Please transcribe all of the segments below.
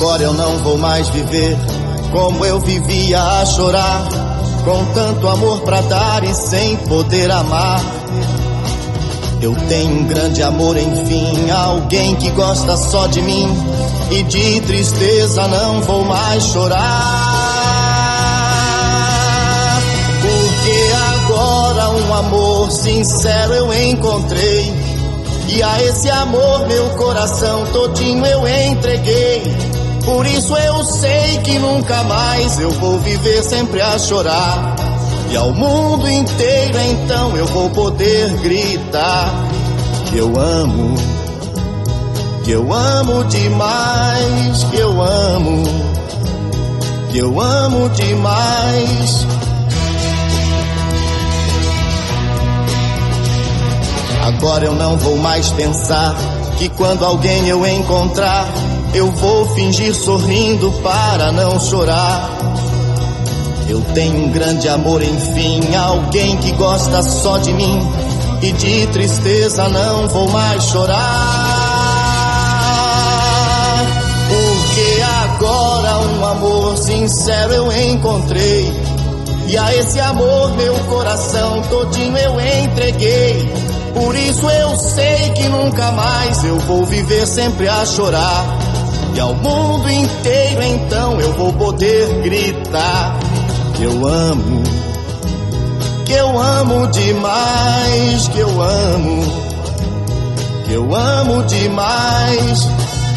Agora eu não vou mais viver como eu vivia a chorar, com tanto amor pra dar e sem poder amar. Eu tenho um grande amor, enfim, alguém que gosta só de mim, e de tristeza não vou mais chorar. Porque agora um amor sincero eu encontrei, e a esse amor meu coração todinho eu entreguei. Por isso eu sei que nunca mais eu vou viver sempre a chorar, e ao mundo inteiro então eu vou poder gritar que eu amo demais, que eu amo demais. Agora eu não vou mais pensar que quando alguém eu encontrar, eu vou fingir sorrindo para não chorar. Eu tenho um grande amor, enfim, alguém que gosta só de mim, e de tristeza não vou mais chorar. Porque agora um amor sincero eu encontrei, e a esse amor meu coração todinho eu entreguei. Por isso eu sei que nunca mais eu vou viver sempre a chorar, e ao mundo inteiro então eu vou poder gritar que eu amo demais, que eu amo demais.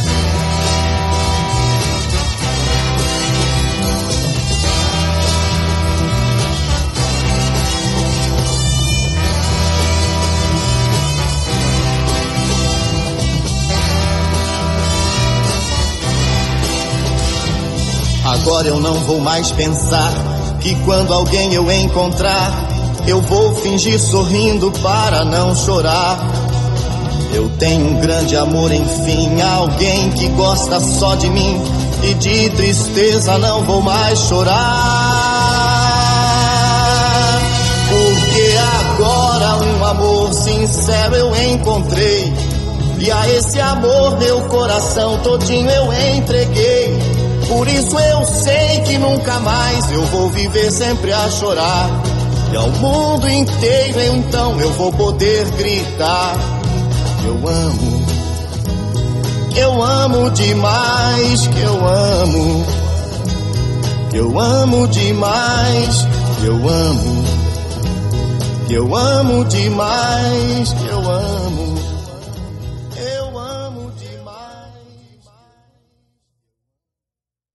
Agora eu não vou mais pensar que quando alguém eu encontrar, eu vou fingir sorrindo para não chorar. Eu tenho um grande amor, enfim, alguém que gosta só de mim, e de tristeza não vou mais chorar. Porque agora um amor sincero eu encontrei, e a esse amor meu coração todinho eu entreguei. Por isso eu sei que nunca mais eu vou viver sempre a chorar, e ao mundo inteiro então eu vou poder gritar que eu amo demais, que eu amo demais, que eu amo demais, que eu amo.